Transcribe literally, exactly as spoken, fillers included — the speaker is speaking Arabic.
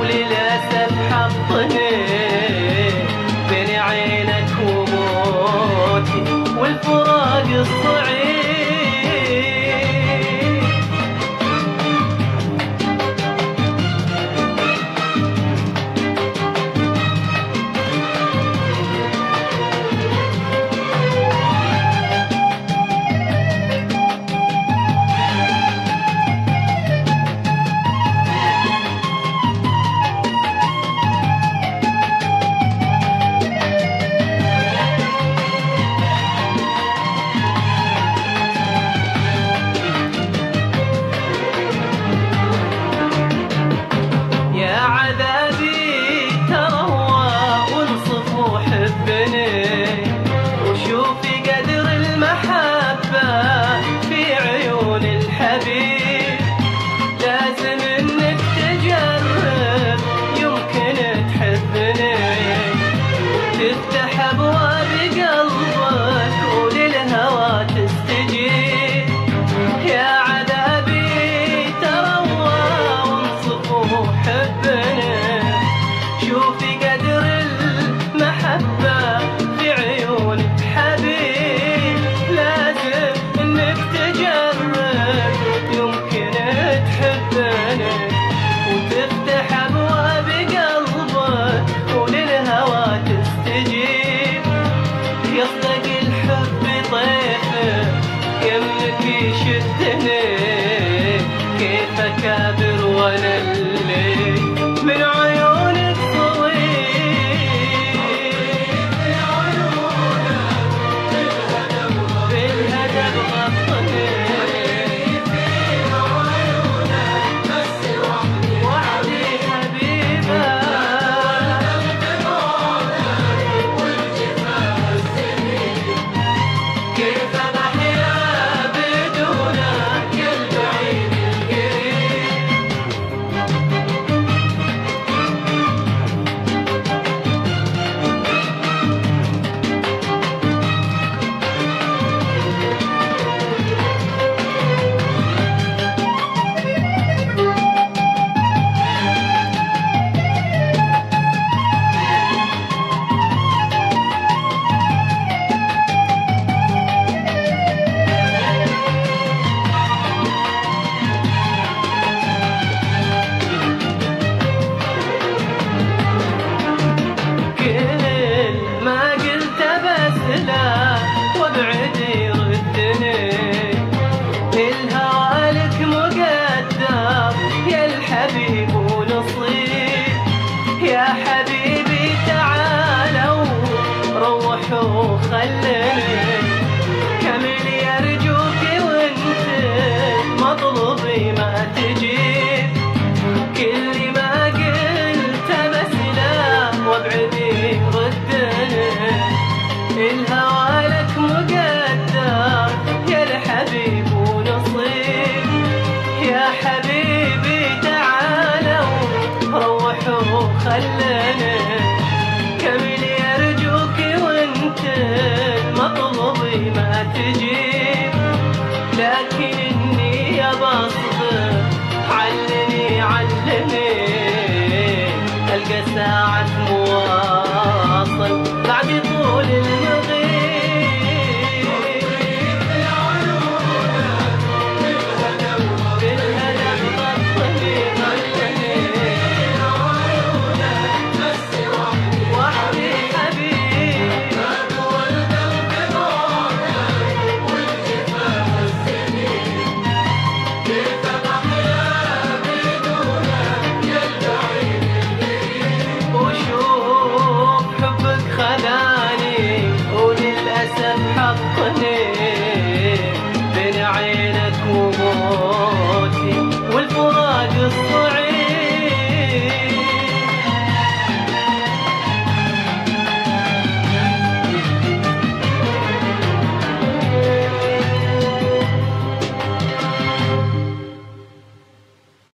وللأسف حطني بين عينك وموتي والفراق الصعيب. كيف أكابر وأنا اللي من عيونك صويب، من عيونك بالهدف غطني في عيونك بس وحدي وحدي حبيبة والجفا السنين كيف نحيا بدونك البعيد وابعدي ردني الهوى لك مقدر يا الحبيب ونصيب. يا حبيبي تعالوا روحوا خلني كمل يرجوك وانت مطلبي ما تجيب. كل ما قلت بس لا وابعدي ردني الهوى لك مقدر يا الحبيب ونصيب. يا حبيبي تعالوا روحوا خلني كمل يرجوك وانت مطلبي ما تجيب. لكن اني يا بصبر علني علني القى ساعة مواصل بعد طول المغيب. بالهدف غطني غطني وحدي حبيب والقلب ضايع والجفا السنين كيف نحيا بدونك يا البعيد القريب. وشوف حبك خلاني وللأسف حطني بين عينك وموت